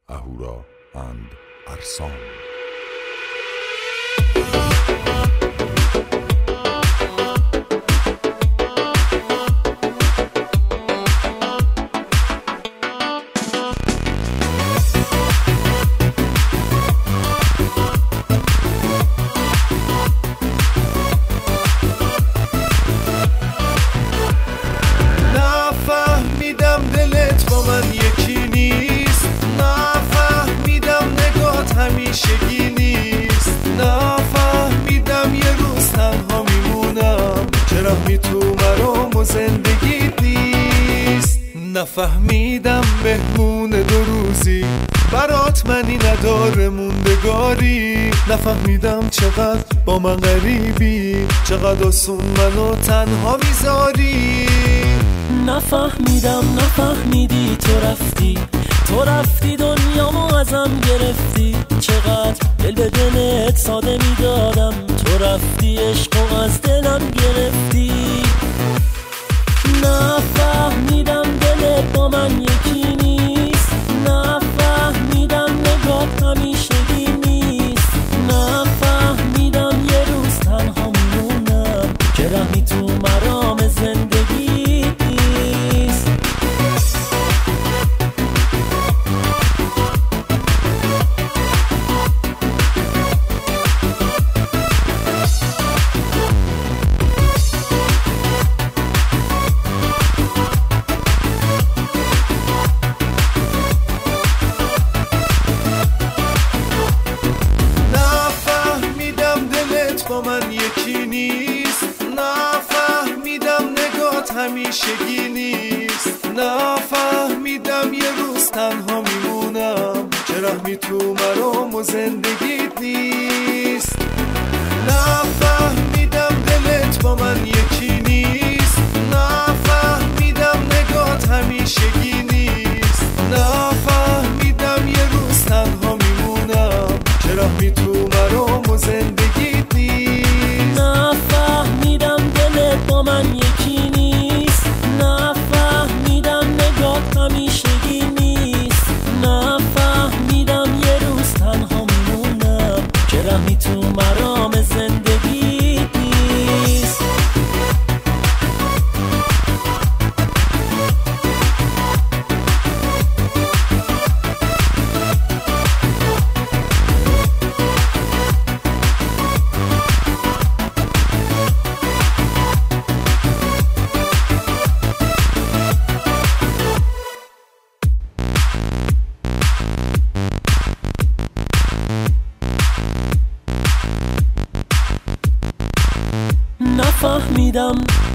Ahura and Arsan. نفهمیدم دلت با من یکی نیست، نفهمیدم نگات همیشگی نیست، نفهمیدم یه روز تنها میمونم، چرا تو مرام و زندگیت نیست. نفهمیدم مهمون دو روزی برات منی نداره موندگاری، نفهمیدم چقدر با من غریبی، چقدر آسون منو تنها میذاری. نفهمیدی تو رفتی دنیامو ازم گرفتی، چقدر دل به دلت ساده میدادم، تو رفتی عشقو از دلم گرفتی. نفهمیدم دلت با من یکی نیست، نفهمیدم نگات همیشگی نیست، نفهمیدم یه روز تنها میمونم، که رحمی تو مرام زندگی نیست. با من یکی نیست، نفهمیدم نگات همیشگی نیست، نفهمیدم یه روز تنها میمونم، چه رحمی تو مرام و زندگیت نیست. نفهمیدم دلت با من یکی نیست، نفهمیدم نگات همیشگی نیست، نفهمیدم یه روز تنها میمونم، چه رحمی تو مرام و زندگیت نیست. نفهمیدم دلت با من یکی نیست، نفهمیدم نگات همیشگی نیست، نفهمیدم یه روز تنها میمونم، که رحمی تو مرام زندگیت نیست. نفهمیدم